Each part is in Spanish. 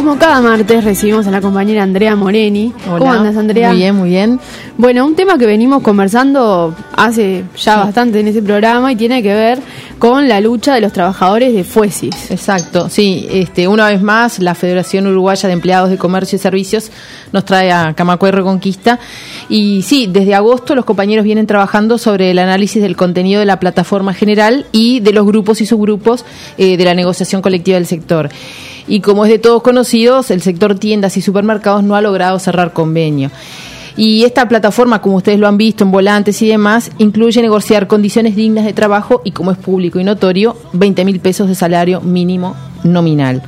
como cada martes recibimos a la compañera Andrea Moreni. Hola. ¿Cómo andas, Andrea? Muy bien, muy bien. Bueno, un tema que venimos conversando hace ya bastante en ese programa y tiene que ver con la lucha de los trabajadores de Fuesis. Exacto, sí, una vez más la Federación Uruguaya de Empleados de Comercio y Servicios nos trae a Camacuay Reconquista y sí, desde agosto los compañeros vienen trabajando sobre el análisis del contenido de la plataforma general y de los grupos y subgrupos de la negociación colectiva del sector. Y como es de todos conocidos, el sector tiendas y supermercados no ha logrado cerrar convenio. Y esta plataforma, como ustedes lo han visto en volantes y demás, incluye negociar condiciones dignas de trabajo y, como es público y notorio, 20.000 pesos de salario mínimo nominal.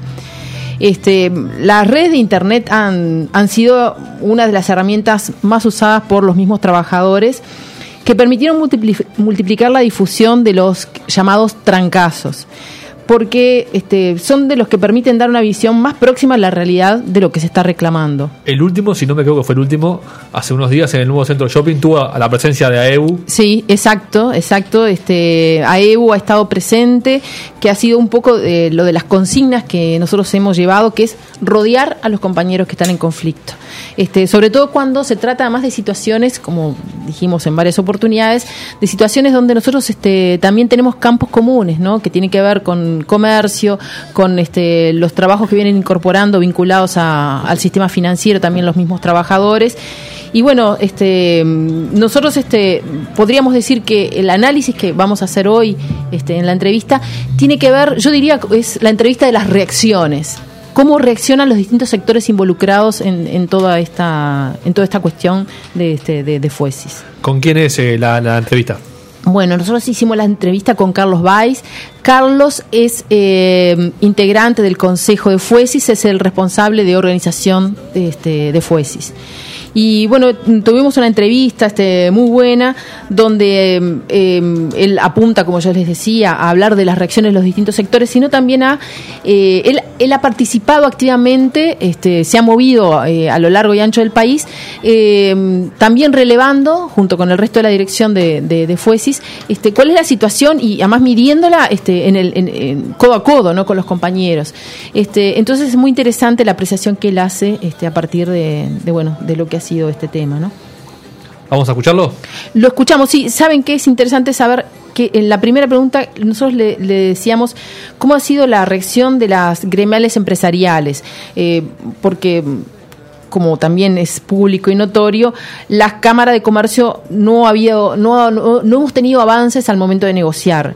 Las redes de Internet han sido una de las herramientas más usadas por los mismos trabajadores que permitieron multiplicar la difusión de los llamados trancazos, porque son de los que permiten dar una visión más próxima a la realidad de lo que se está reclamando. El último, si no me equivoco, fue el último, hace unos días en el nuevo centro shopping, tuvo a la presencia de AEBU. Sí, exacto. AEBU ha estado presente, que ha sido un poco lo de las consignas que nosotros hemos llevado, que es rodear a los compañeros que están en conflicto. Sobre todo cuando se trata además de situaciones, como dijimos en varias oportunidades, de situaciones donde nosotros también tenemos campos comunes, ¿no? Que tienen que ver con comercio, con los trabajos que vienen incorporando vinculados al sistema financiero, también los mismos trabajadores. Y bueno, nosotros podríamos decir que el análisis que vamos a hacer hoy en la entrevista tiene que ver, yo diría, es la entrevista de las reacciones. ¿Cómo reaccionan los distintos sectores involucrados en toda esta cuestión de Fuesis? ¿Con quién es la entrevista? Bueno, nosotros hicimos la entrevista con Carlos Valls. Carlos es integrante del Consejo de Fuesis, es el responsable de organización de Fuesis. Y bueno, tuvimos una entrevista muy buena donde él apunta, como yo les decía, a hablar de las reacciones de los distintos sectores, sino también él ha participado activamente, se ha movido a lo largo y ancho del país, también relevando, junto con el resto de la dirección de Fuesis, cuál es la situación y además midiéndola en codo a codo, ¿no? Con los compañeros. Entonces es muy interesante la apreciación que él hace a partir de lo que ha sido este tema, ¿no? ¿Vamos a escucharlo? Lo escuchamos, sí. ¿Saben qué? Es interesante saber que en la primera pregunta nosotros le decíamos cómo ha sido la reacción de las gremiales empresariales, porque como también es público y notorio, las cámaras de comercio no hemos tenido avances al momento de negociar.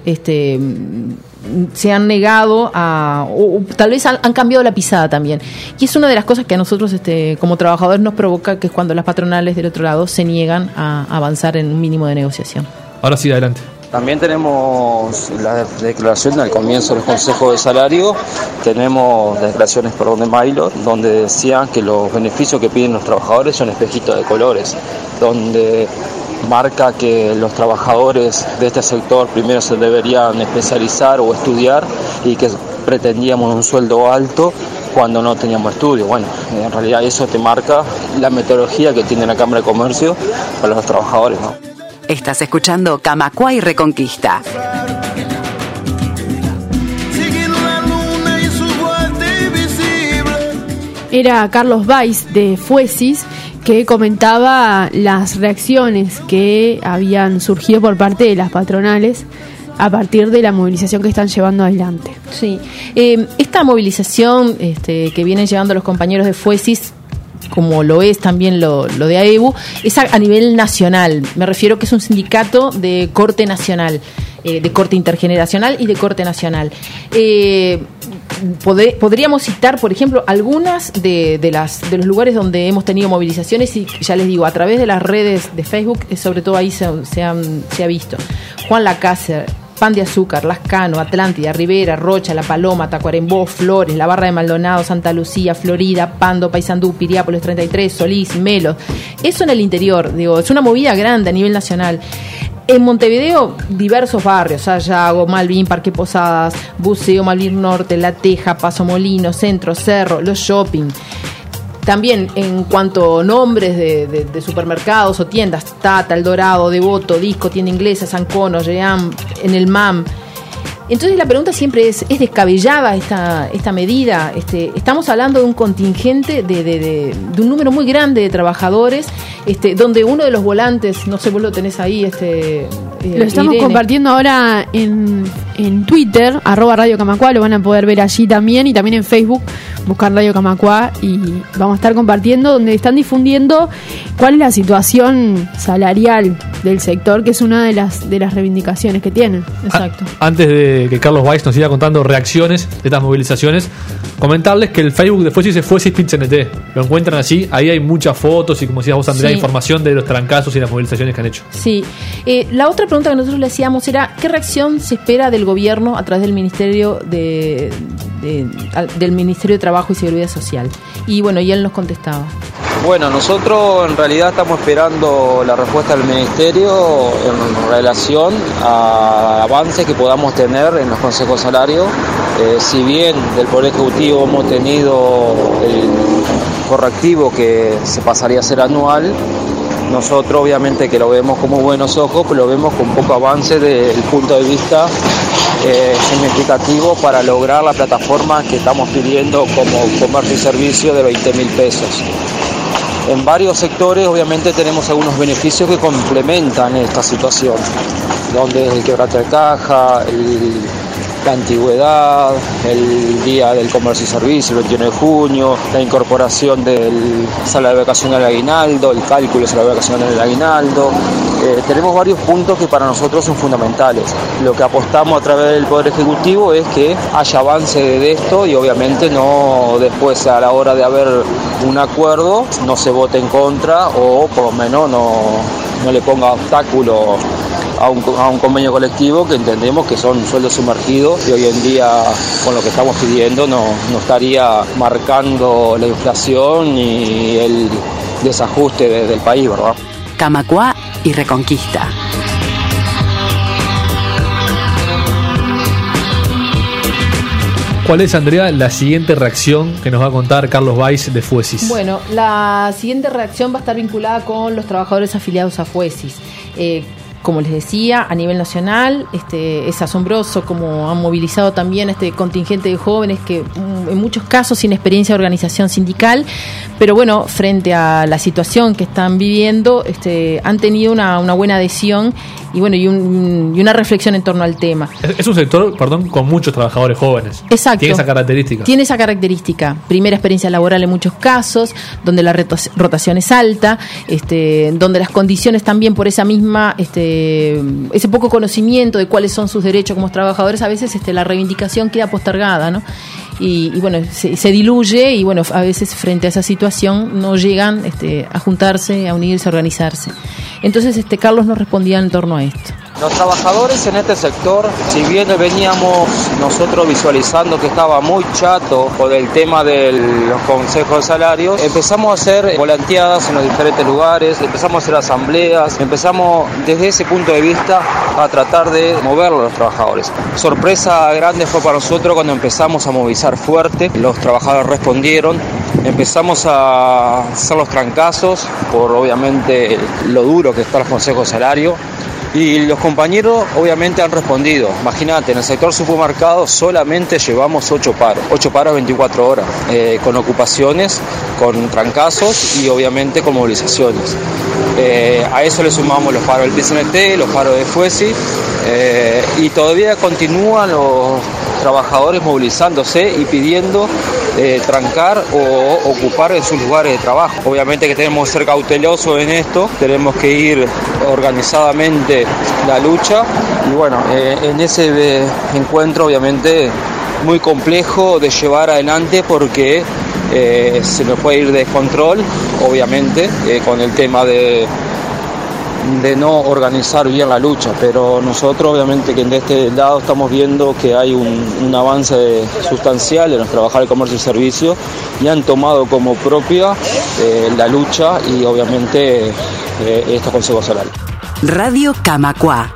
Se han negado o tal vez han cambiado la pisada también. Y es una de las cosas que a nosotros como trabajadores nos provoca, que es cuando las patronales del otro lado se niegan a avanzar en un mínimo de negociación. Ahora sí, adelante. También tenemos la declaración al comienzo del Consejo de Salario, tenemos declaraciones de Maylor, donde decían que los beneficios que piden los trabajadores son espejitos de colores, donde marca que los trabajadores de este sector primero se deberían especializar o estudiar y que pretendíamos un sueldo alto cuando no teníamos estudio. Bueno, en realidad eso te marca la metodología que tiene la Cámara de Comercio para los trabajadores, ¿no? Estás escuchando Camacuay Reconquista. Era Carlos Valls de Fuesis, que comentaba las reacciones que habían surgido por parte de las patronales a partir de la movilización que están llevando adelante. Sí, esta movilización que vienen llevando los compañeros de Fuesis, como lo es también lo de AEBU, es a nivel nacional. Me refiero que es un sindicato de corte nacional, de corte intergeneracional y de corte nacional. Podríamos citar, por ejemplo, algunas de los lugares donde hemos tenido movilizaciones, y ya les digo, a través de las redes de Facebook, sobre todo ahí se ha visto. Juan Lacácer, Pan de Azúcar, Lascano, Atlántida, Rivera, Rocha, La Paloma, Tacuarembó, Flores, La Barra de Maldonado, Santa Lucía, Florida, Pando, Paysandú, Piriápolis 33, Solís, Melos. Eso en el interior, es una movida grande a nivel nacional. En Montevideo, diversos barrios, Sayago, Malvin, Parque Posadas, Buceo, Malvin Norte, La Teja, Paso Molino, Centro, Cerro, los shopping. También en cuanto a nombres de supermercados o tiendas, Tata, El Dorado, Devoto, Disco, Tienda Inglesa, San Cono, Ream, en el MAM. Entonces la pregunta siempre ¿es descabellada esta medida? Estamos hablando de un contingente de un número muy grande de trabajadores, donde uno de los volantes, no sé, vos lo tenés ahí, lo estamos compartiendo ahora en Twitter, @Radio Camacuá, lo van a poder ver allí también, y también en Facebook, buscar Radio Camacuá, y vamos a estar compartiendo, donde están difundiendo cuál es la situación salarial del sector, que es una de las reivindicaciones que tienen. Exacto. Antes de que Carlos Weiss nos siga contando reacciones de estas movilizaciones, comentarles que el Facebook de Fuesis es Fuesis.nt. Lo encuentran así, ahí hay muchas fotos y, como decías vos, Andrea, información de los trancazos y las movilizaciones que han hecho. Sí. La otra pregunta que nosotros le hacíamos era ¿qué reacción se espera del gobierno a través del Ministerio del Ministerio de Trabajo y Seguridad Social? Y bueno, y él nos contestaba. Bueno, nosotros en realidad estamos esperando la respuesta del Ministerio en relación a avances que podamos tener en los consejos salarios. Si bien del Poder Ejecutivo hemos tenido el correctivo que se pasaría a ser anual, nosotros obviamente que lo vemos como buenos ojos, pero lo vemos con poco avance desde el punto de vista significativo para lograr la plataforma que estamos pidiendo como comercio y servicio de 20.000 pesos. En varios sectores obviamente tenemos algunos beneficios que complementan esta situación, donde el quebrate de caja, la antigüedad, el día del comercio y servicio, el 21 de junio, la incorporación del salario vacacional al aguinaldo, el cálculo del salario vacacional del aguinaldo. Tenemos varios puntos que para nosotros son fundamentales. Lo que apostamos a través del Poder Ejecutivo es que haya avance de esto y obviamente no después, a la hora de haber un acuerdo, no se vote en contra o por lo menos no le ponga obstáculo a un convenio colectivo, que entendemos que son sueldos sumergidos y hoy en día con lo que estamos pidiendo no estaría marcando la inflación y el desajuste del país, ¿verdad? Camacuá y Reconquista. ¿Cuál es, Andrea, la siguiente reacción que nos va a contar Carlos Weiss de Fuesis? Bueno, la siguiente reacción va a estar vinculada con los trabajadores afiliados a Fuesis. Como les decía, a nivel nacional es asombroso cómo han movilizado también a este contingente de jóvenes que en muchos casos sin experiencia de organización sindical, pero bueno, frente a la situación que están viviendo, han tenido una buena adhesión y bueno, y una reflexión en torno al tema. Es un sector, con muchos trabajadores jóvenes. Exacto. Tiene esa característica. Tiene esa característica. Primera experiencia laboral en muchos casos, donde la rotación es alta, donde las condiciones también por esa misma ese poco conocimiento de cuáles son sus derechos como trabajadores, a veces la reivindicación queda postergada, ¿no? Y bueno, se diluye y bueno, a veces frente a esa situación no llegan a juntarse, a unirse, a organizarse. Entonces Carlos nos respondía en torno a esto. Los trabajadores en este sector, si bien veníamos nosotros visualizando que estaba muy chato por el tema de los consejos de salarios, empezamos a hacer volanteadas en los diferentes lugares, empezamos a hacer asambleas, empezamos desde ese punto de vista a tratar de moverlo a los trabajadores. Sorpresa grande fue para nosotros cuando empezamos a movilizar fuerte, los trabajadores respondieron, empezamos a hacer los trancazos por obviamente lo duro que está el consejo de salario. Y los compañeros obviamente han respondido. Imagínate, en el sector supermercado solamente llevamos 8 paros 24 horas, con ocupaciones, con trancazos y obviamente con movilizaciones. A eso le sumamos los paros del PCNT, los paros de Fuesis, y todavía continúan los trabajadores movilizándose y pidiendo trancar o ocupar en sus lugares de trabajo. Obviamente que tenemos que ser cautelosos en esto, tenemos que ir organizadamente la lucha y bueno, en ese encuentro obviamente muy complejo de llevar adelante porque se nos puede ir de descontrol, obviamente, con el tema de no organizar bien la lucha, pero nosotros obviamente que de este lado estamos viendo que hay un avance sustancial en los trabajadores de comercio y servicio y han tomado como propia la lucha y obviamente estos consejos salarios. Radio Camacuá.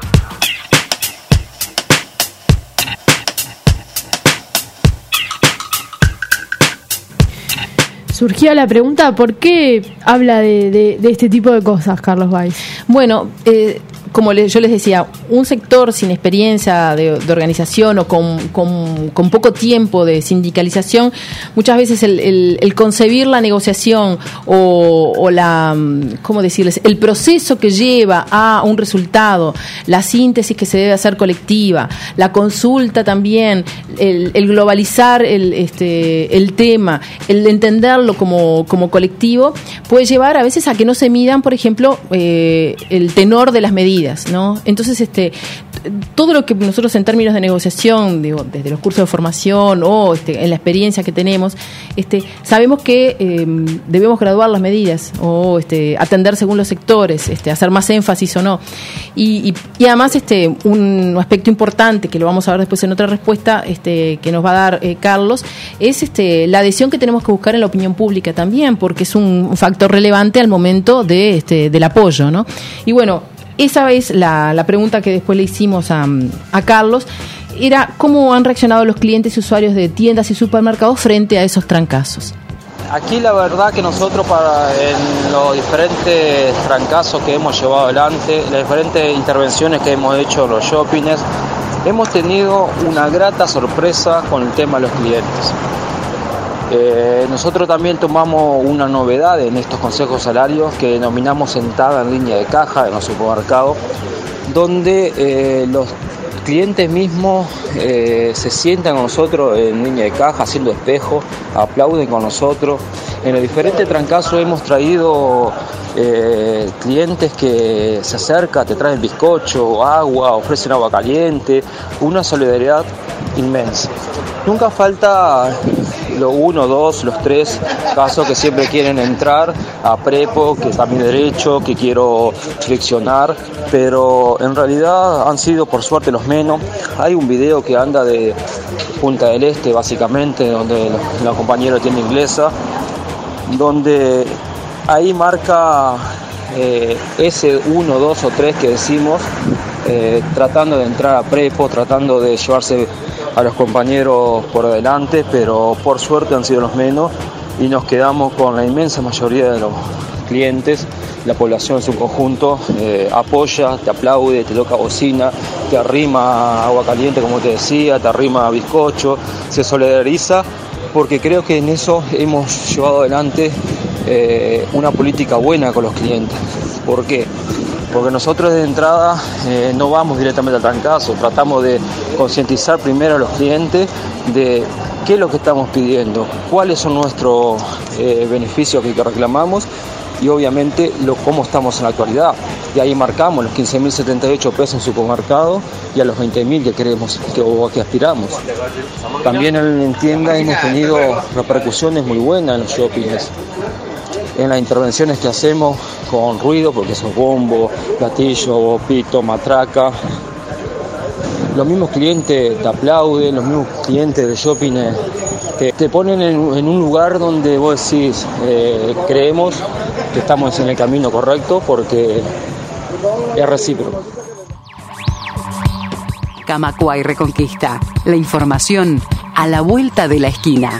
Surgía la pregunta, ¿por qué habla de este tipo de cosas, Carlos Weiss? Bueno, como yo les decía, un sector sin experiencia de organización o con poco tiempo de sindicalización, muchas veces el concebir la negociación o la, ¿cómo decirles?, el proceso que lleva a un resultado, la síntesis que se debe hacer colectiva, la consulta también, el globalizar el tema, el entenderlo como colectivo, puede llevar a veces a que no se midan, por ejemplo, el tenor de las medidas, ¿no? Entonces, todo lo que nosotros en términos de negociación, digo, desde los cursos de formación o en la experiencia que tenemos, sabemos que debemos graduar las medidas o atender según los sectores, hacer más énfasis o no. Y además, un aspecto importante que lo vamos a ver después en otra respuesta que nos va a dar Carlos, es la adhesión que tenemos que buscar en la opinión pública también, porque es un factor relevante al momento del apoyo, ¿no? Y bueno, esa es la pregunta que después le hicimos a Carlos, era cómo han reaccionado los clientes y usuarios de tiendas y supermercados frente a esos trancazos. Aquí la verdad que nosotros en los diferentes trancazos que hemos llevado adelante, las diferentes intervenciones que hemos hecho en los shoppings, hemos tenido una grata sorpresa con el tema de los clientes. Nosotros también tomamos una novedad en estos consejos salarios que denominamos sentada en línea de caja en los supermercados, donde los clientes mismos se sientan con nosotros en línea de caja haciendo espejo, aplauden con nosotros. En los diferentes trancazos hemos traído clientes que se acercan, te traen bizcocho, agua, ofrecen agua caliente, una solidaridad inmensa. Nunca falta los 1, 2, los 3 casos que siempre quieren entrar a prepo, que está mi derecho, que quiero flexionar, pero en realidad han sido por suerte los menos. Hay un video que anda de Punta del Este básicamente, donde la compañera tiene inglesa, donde ahí marca ese 1, 2 o 3 que decimos, tratando de entrar a prepo, tratando de llevarse a los compañeros por delante, pero por suerte han sido los menos y nos quedamos con la inmensa mayoría de los clientes. La población en su conjunto apoya, te aplaude, te toca bocina, te arrima agua caliente como te decía, te arrima bizcocho, se solidariza, porque creo que en eso hemos llevado adelante una política buena con los clientes. ¿Por qué? Porque nosotros de entrada no vamos directamente al trancazo, tratamos de concientizar primero a los clientes de qué es lo que estamos pidiendo, cuáles son nuestros beneficios que reclamamos y obviamente cómo estamos en la actualidad. Y ahí marcamos los 15.078 pesos en supermercado y a los 20.000 que queremos que aspiramos. También en tienda hemos tenido repercusiones muy buenas en los shoppings. En las intervenciones que hacemos con ruido, porque son bombo, gatillo, pito, matraca. Los mismos clientes te aplauden, los mismos clientes de shopping te ponen en un lugar donde vos decís, creemos que estamos en el camino correcto porque es recíproco. Camacuá y Reconquista. La información a la vuelta de la esquina.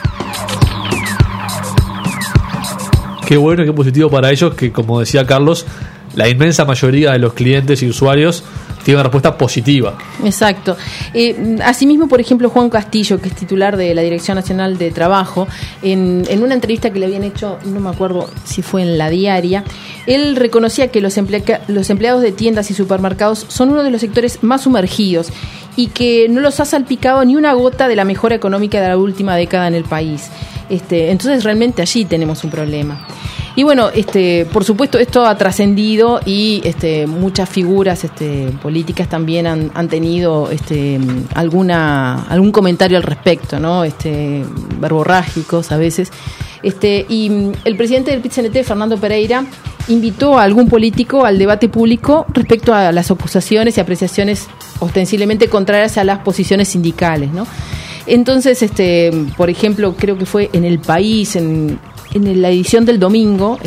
Qué bueno y qué positivo para ellos que, como decía Carlos, la inmensa mayoría de los clientes y usuarios tiene una respuesta positiva. Exacto. Asimismo, por ejemplo, Juan Castillo, que es titular de la Dirección Nacional de Trabajo, en una entrevista que le habían hecho, no me acuerdo si fue en La Diaria, él reconocía que los empleados de tiendas y supermercados son uno de los sectores más sumergidos y que no los ha salpicado ni una gota de la mejora económica de la última década en el país. Entonces realmente allí tenemos un problema. Y bueno, por supuesto esto ha trascendido y muchas figuras políticas también han tenido algún comentario al respecto, ¿no? Verborrágicos a veces. Y el presidente del PIT-CNT, Fernando Pereira, invitó a algún político al debate público respecto a las acusaciones y apreciaciones ostensiblemente contrarias a las posiciones sindicales, ¿no? Entonces, por ejemplo, creo que fue en El País, en la edición del domingo,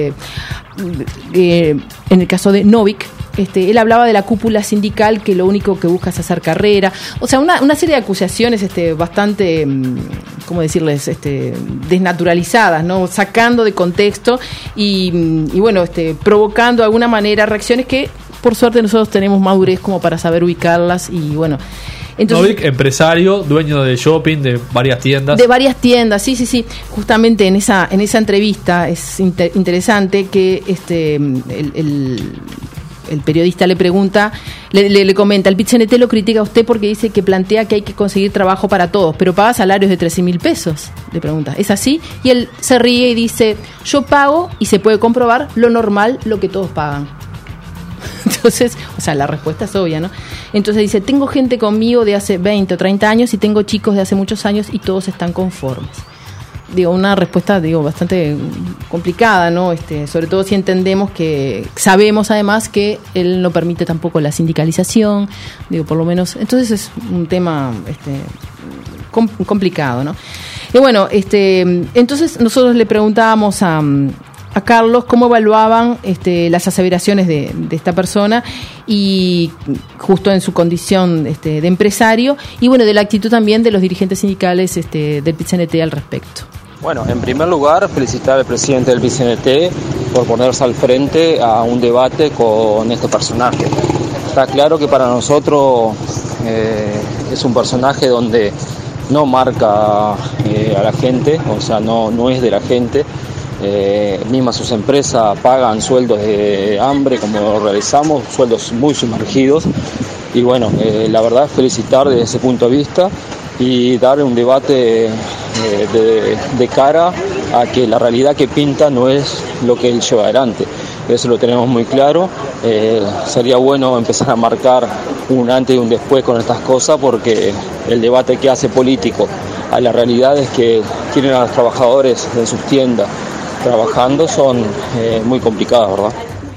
en el caso de Novik, él hablaba de la cúpula sindical que lo único que busca es hacer carrera. O sea, una serie de acusaciones bastante, ¿cómo decirles?, desnaturalizadas, ¿no? Sacando de contexto y bueno, provocando de alguna manera reacciones que por suerte nosotros tenemos madurez como para saber ubicarlas y bueno. Entonces, Novik, empresario, dueño de shopping, de varias tiendas. De varias tiendas, sí. Justamente en esa entrevista es interesante que el periodista le pregunta, le comenta, el PIT-CNT lo critica a usted porque dice que plantea que hay que conseguir trabajo para todos, pero paga salarios de 13.000 pesos, le pregunta, ¿es así? Y él se ríe y dice, yo pago y se puede comprobar lo normal, lo que todos pagan. Entonces, o sea, la respuesta es obvia, ¿no? Entonces dice, tengo gente conmigo de hace 20 o 30 años y tengo chicos de hace muchos años y todos están conformes. Digo, una respuesta, bastante complicada, ¿no? Sobre todo si entendemos que, sabemos además que él no permite tampoco la sindicalización, por lo menos, entonces es un tema complicado, ¿no? Y bueno, entonces nosotros le preguntábamos a Carlos cómo evaluaban las aseveraciones de esta persona y justo en su condición de empresario y bueno, de la actitud también de los dirigentes sindicales del PIT-CNT al respecto. Bueno, en primer lugar, felicitar al presidente del PIT-CNT por ponerse al frente a un debate con este personaje. Está claro que para nosotros es un personaje donde no marca a la gente, o sea, no es de la gente. Mismas sus empresas pagan sueldos de hambre como lo realizamos, sueldos muy sumergidos y bueno, la verdad es felicitar desde ese punto de vista y dar un debate de cara a que la realidad que pinta no es lo que él lleva adelante. Eso lo tenemos muy claro. Sería bueno empezar a marcar un antes y un después con estas cosas porque el debate que hace político a la realidad es que tienen a los trabajadores de sus tiendas trabajando son muy complicadas, ¿verdad?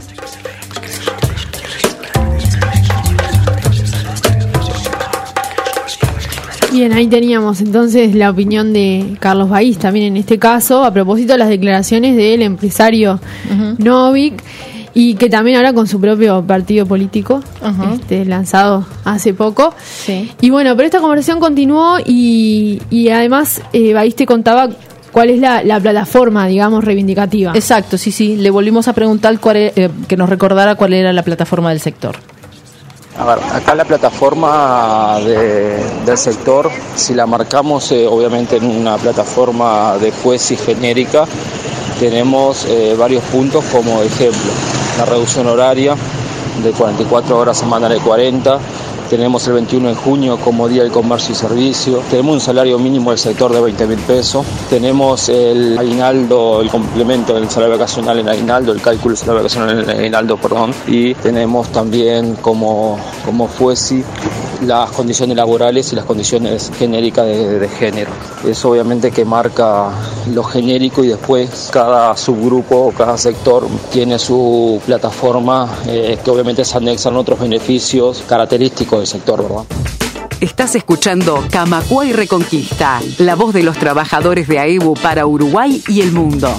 Bien, ahí teníamos entonces la opinión de Carlos Báiz también en este caso, a propósito de las declaraciones del empresario Novik, y que también habla con su propio partido político, lanzado hace poco. Sí. Y bueno, pero esta conversación continuó y además Báiz te contaba cuál es la plataforma, digamos, reivindicativa. Exacto, sí. Le volvimos a preguntar que nos recordara cuál era la plataforma del sector. A ver, acá la plataforma del sector, si la marcamos obviamente en una plataforma de jueces genérica, tenemos varios puntos como ejemplo, la reducción horaria de 44 horas semanales de 40, tenemos el 21 de junio como Día del Comercio y Servicio, tenemos un salario mínimo del sector de 20.000 pesos, tenemos el aguinaldo, el complemento del salario vacacional en aguinaldo, el cálculo del salario vacacional en aguinaldo, y tenemos también como FUESI las condiciones laborales y las condiciones genéricas de género. Eso obviamente que marca lo genérico y después cada subgrupo o cada sector tiene su plataforma que obviamente se anexan otros beneficios característicos del sector, ¿verdad? Estás escuchando Camacuay Reconquista, la voz de los trabajadores de AEBU para Uruguay y el mundo.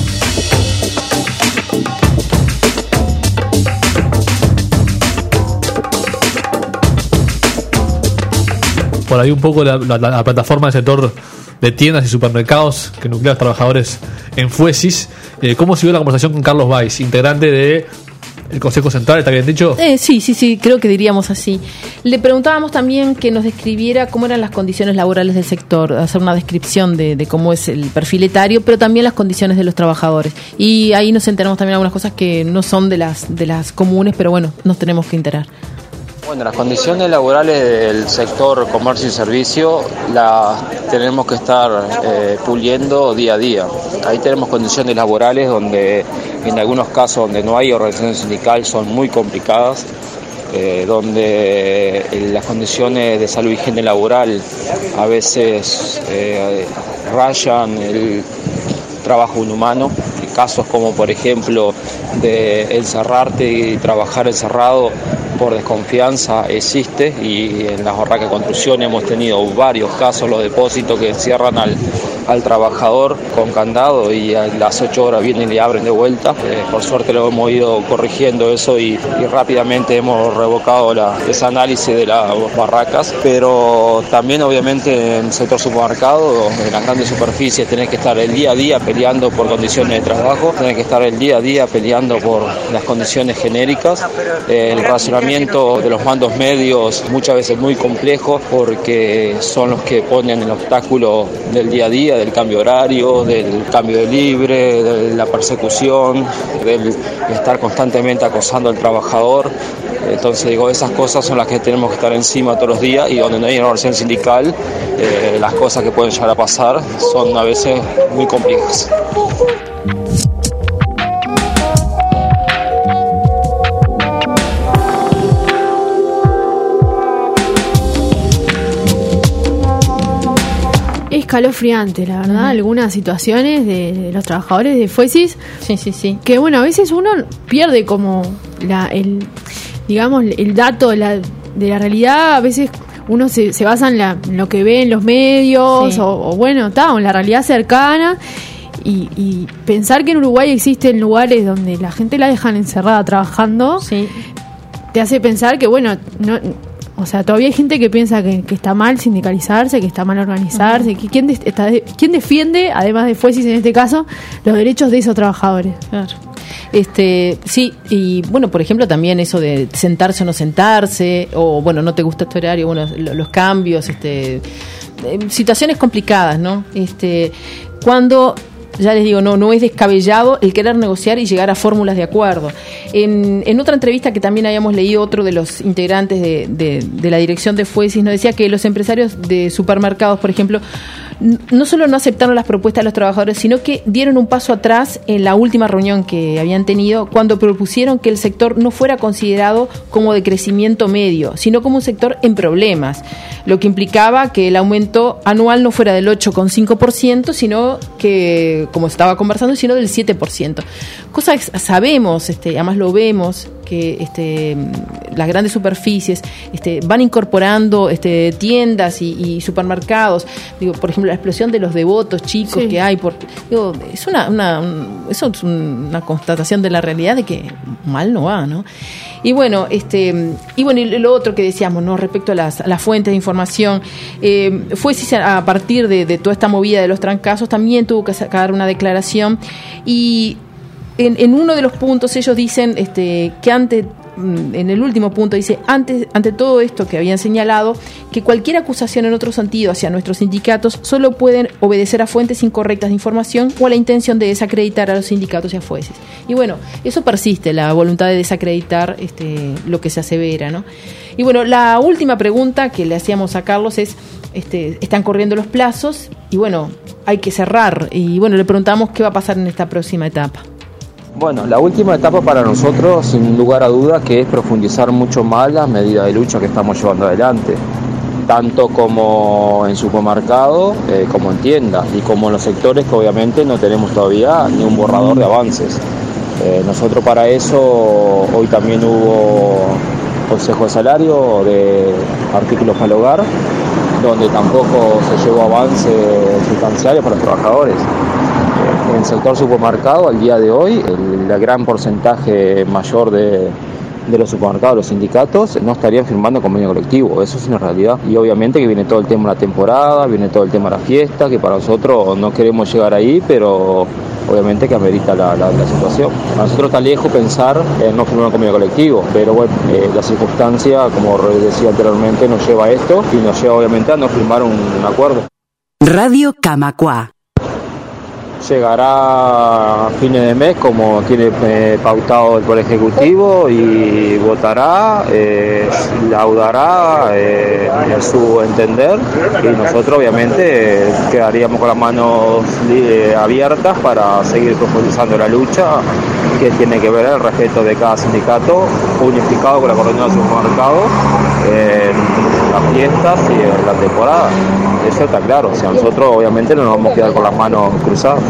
Por ahí un poco la plataforma del sector de tiendas y supermercados que nuclea a los trabajadores en FUESIS. ¿Cómo siguió la conversación con Carlos Báiz, integrante de el Consejo Central, ¿está bien dicho? Sí, creo que diríamos así. Le preguntábamos también que nos describiera cómo eran las condiciones laborales del sector, hacer una descripción de cómo es el perfil etario, pero también las condiciones de los trabajadores. Y ahí nos enteramos también algunas cosas que no son de las comunes, pero bueno, nos tenemos que enterar. Bueno, las condiciones laborales del sector comercio y servicio las tenemos que estar puliendo día a día. Ahí tenemos condiciones laborales donde en algunos casos donde no hay organización sindical son muy complicadas, donde las condiciones de salud y higiene laboral a veces rayan el trabajo inhumano. Casos como por ejemplo de encerrarte y trabajar encerrado por desconfianza existe, y en las Barracas de Construcción hemos tenido varios casos, los depósitos que encierran al al trabajador con candado y a las 8 horas vienen y abren de vuelta. Por suerte lo hemos ido corrigiendo eso y rápidamente hemos revocado ese análisis de las barracas, pero también obviamente en el sector supermercado, en las grandes superficies, tenés que estar el día a día peleando por condiciones de trabajo, tenés que estar el día a día peleando por las condiciones genéricas. El racionamiento de los mandos medios muchas veces es muy complejo porque son los que ponen el obstáculo del día a día, del cambio horario, del cambio de libre, de la persecución, del estar constantemente acosando al trabajador. Entonces digo, esas cosas son las que tenemos que estar encima todos los días, y donde no hay una organización sindical, las cosas que pueden llegar a pasar son a veces muy complejas. Escalofriante, la verdad, algunas situaciones de los trabajadores de Fuesis. Sí. Que bueno, a veces uno pierde como el dato de la realidad. A veces uno se basa en lo que ve en los medios, sí. o en la realidad cercana. Y pensar que en Uruguay existen lugares donde la gente la dejan encerrada trabajando, sí, te hace pensar que o sea, todavía hay gente que piensa que está mal sindicalizarse, que está mal organizarse. Uh-huh. ¿Quién defiende, además de Fuesis en este caso, los derechos de esos trabajadores? Claro. Sí, y bueno, por ejemplo, también eso de sentarse o no sentarse, o bueno, no te gusta este horario, bueno, los cambios, situaciones complicadas, ¿no? Cuando, ya les digo, no es descabellado el querer negociar y llegar a fórmulas de acuerdo. En otra entrevista que también habíamos leído, otro de los integrantes de la dirección de Fuesis nos decía que los empresarios de supermercados, por ejemplo, no solo no aceptaron las propuestas de los trabajadores, sino que dieron un paso atrás en la última reunión que habían tenido, cuando propusieron que el sector no fuera considerado como de crecimiento medio, sino como un sector en problemas, lo que implicaba que el aumento anual no fuera del 8,5%, sino que, como estaba conversando, sino del 7%. Cosas sabemos, además lo vemos, que las grandes superficies van incorporando tiendas y supermercados. Digo, por ejemplo, la explosión de los devotos chicos, sí, que hay. Es una constatación de la realidad de que mal no va, ¿no? Y bueno, y lo otro que decíamos, ¿no? Respecto a las fuentes de información, Fuesis, a partir de toda esta movida de los trancazos, también tuvo que sacar una declaración, y en uno de los puntos ellos dicen que en el último punto dice, ante todo esto que habían señalado, que cualquier acusación en otro sentido hacia nuestros sindicatos solo pueden obedecer a fuentes incorrectas de información o a la intención de desacreditar a los sindicatos y a Fuesis. Y bueno, eso persiste, la voluntad de desacreditar lo que se asevera, ¿no? Y bueno, la última pregunta que le hacíamos a Carlos es, están corriendo los plazos y bueno, hay que cerrar, y bueno, le preguntamos qué va a pasar en esta próxima etapa. Bueno, la última etapa para nosotros, sin lugar a dudas, que es profundizar mucho más las medidas de lucha que estamos llevando adelante, tanto como en supermercado, como en tiendas, y como en los sectores que obviamente no tenemos todavía ni un borrador de avances. Nosotros para eso, hoy también hubo consejo de salario de artículos para el hogar, donde tampoco se llevó avances sustanciales para los trabajadores. En el sector supermercado, al día de hoy, el gran porcentaje mayor de los supermercados, los sindicatos, no estarían firmando convenio colectivo. Eso es una realidad. Y obviamente que viene todo el tema de la temporada, viene todo el tema de la fiesta, que para nosotros no queremos llegar ahí, pero obviamente que amerita la situación. Para nosotros está lejos pensar en no firmar un convenio colectivo, pero bueno, la circunstancia, como decía anteriormente, nos lleva a esto y nos lleva obviamente a no firmar un acuerdo. Radio Camacuá. Llegará a fines de mes, como tiene pautado el Poder Ejecutivo, y votará, laudará en su entender, y nosotros obviamente quedaríamos con las manos abiertas para seguir profundizando la lucha, que tiene que ver el respeto de cada sindicato, unificado con la coordinación del supermercado en las fiestas y en la temporada. Eso está claro, o sea, nosotros obviamente no nos vamos a quedar con las manos cruzadas.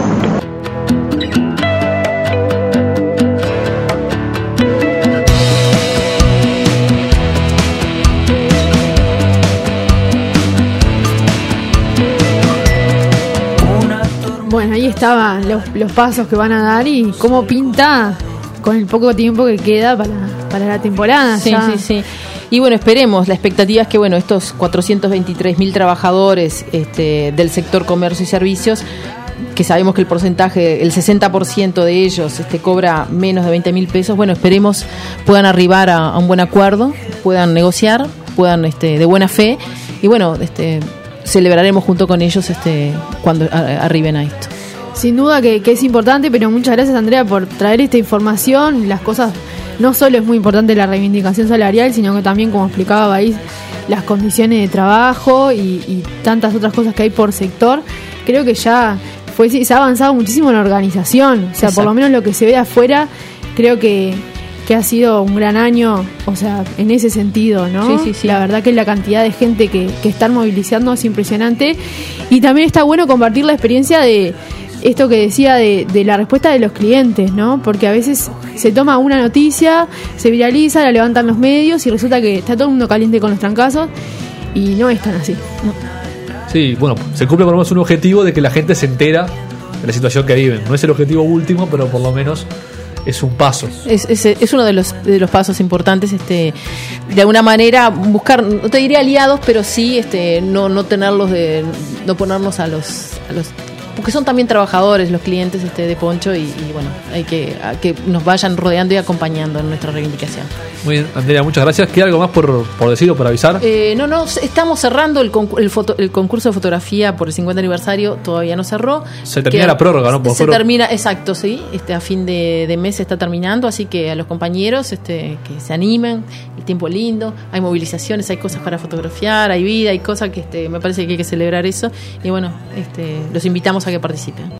bueno, ahí estaban los pasos que van a dar y cómo pinta con el poco tiempo que queda para la temporada. Sí, ya. sí. Y bueno, esperemos, la expectativa es que estos 423.000 trabajadores del sector comercio y servicios, que sabemos que el porcentaje, el 60% de ellos cobra menos de 20.000 pesos, esperemos puedan arribar a un buen acuerdo, puedan negociar, puedan de buena fe y celebraremos junto con ellos cuando arriben a esto. Sin duda que es importante, pero muchas gracias, Andrea, por traer esta información. Las cosas, no solo es muy importante la reivindicación salarial, sino que también, como explicaba Baiz, las condiciones de trabajo y tantas otras cosas que hay por sector. Creo que ya se ha avanzado muchísimo en la organización. O sea, Exacto. Por lo menos lo que se ve afuera, creo que ha sido un gran año, o sea, en ese sentido, ¿no? Sí. La verdad que la cantidad de gente que están movilizando es impresionante. Y también está bueno compartir la experiencia de esto que decía de la respuesta de los clientes, ¿no? Porque a veces se toma una noticia, se viraliza, la levantan los medios y resulta que está todo el mundo caliente con los trancazos y no es tan así, ¿no? Sí, se cumple por lo menos un objetivo de que la gente se entera de la situación que viven. No es el objetivo último, pero por lo menos es un paso. Es uno de los pasos importantes, de alguna manera buscar, no te diría aliados, pero sí no tenerlos no ponernos a los porque son también trabajadores los clientes de Poncho y hay que nos vayan rodeando y acompañando en nuestra reivindicación. Muy bien, Andrea, muchas gracias. ¿Queda algo más por decir o por avisar? No, estamos cerrando el concurso de fotografía por el 50 aniversario, todavía no cerró. Se termina la prórroga, ¿no? Termina, exacto, sí, a fin de mes se está terminando, así que a los compañeros que se animen, el tiempo es lindo, hay movilizaciones, hay cosas para fotografiar, hay vida, hay cosas que me parece que hay que celebrar eso y los invitamos a que participen.